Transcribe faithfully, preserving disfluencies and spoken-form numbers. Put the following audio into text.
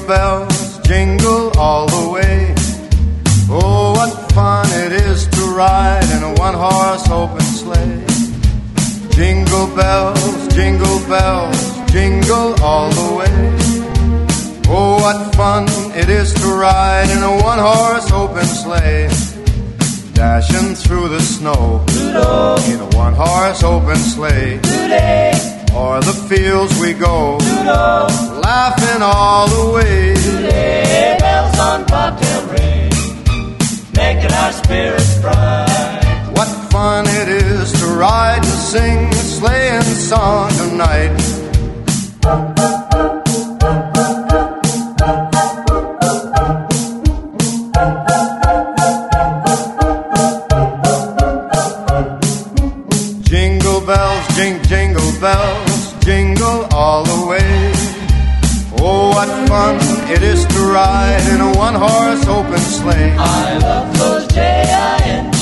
bells, jingle all the way. Oh, what fun it is to ride in a one-horse open sleigh. Jingle bells, jingle bells, jingle all the way. Oh, what fun it is to ride in a one-horse open sleigh. Dashing through the snow Rudolph, in a one-horse open sleigh. today, O'er the fields we go, Rudolph, laughing all the way. today, bells on bobtail ring, making our spirits bright. What fun it is to ride and sing a sleighing song tonight. Jingle bells, jing, jingle bells, jingle all the way. Oh, what fun it is to ride in a one-horse open sleigh. I love those J I N